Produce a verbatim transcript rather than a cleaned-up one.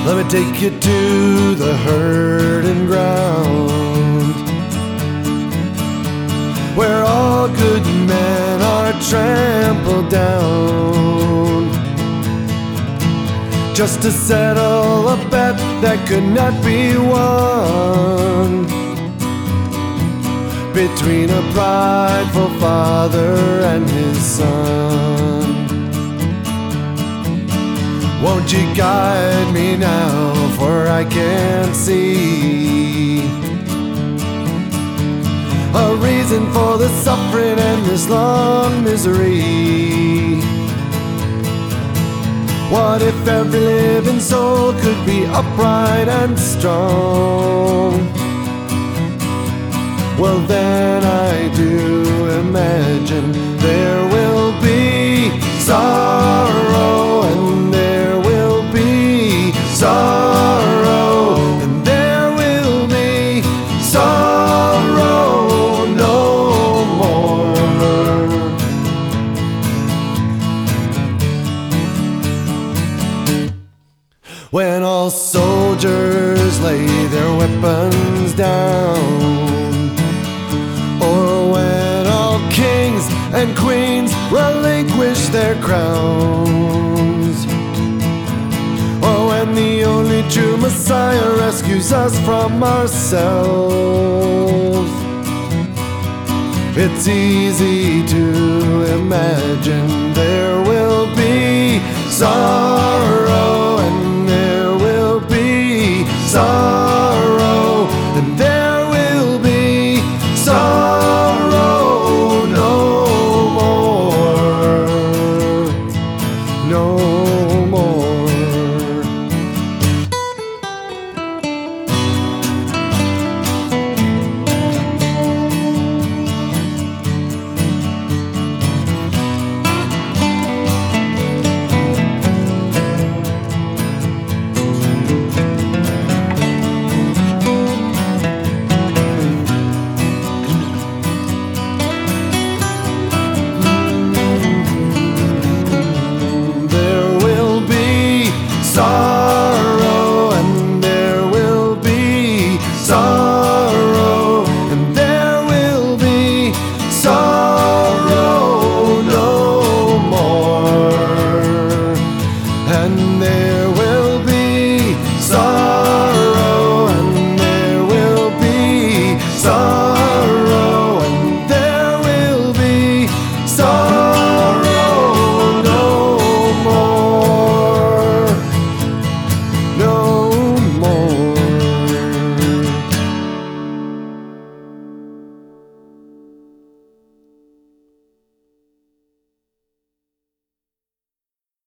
Let me take you to the hurting ground, where all good men are trampled down, just to settle a bet that could not be won, between a prideful father and his son. Won't you guide me now, for I can't see a reason for the suffering and this long misery. What if every living soul could be upright and strong? Well, then I do imagine there will be sorrow, and there will be sorrow, and there will be sorrow no more. When all soldiers lay their weapons down, or when all kings and queens relinquish their crowns, or when the only true Messiah rescues us from ourselves, it's easy to imagine there will be sorrow.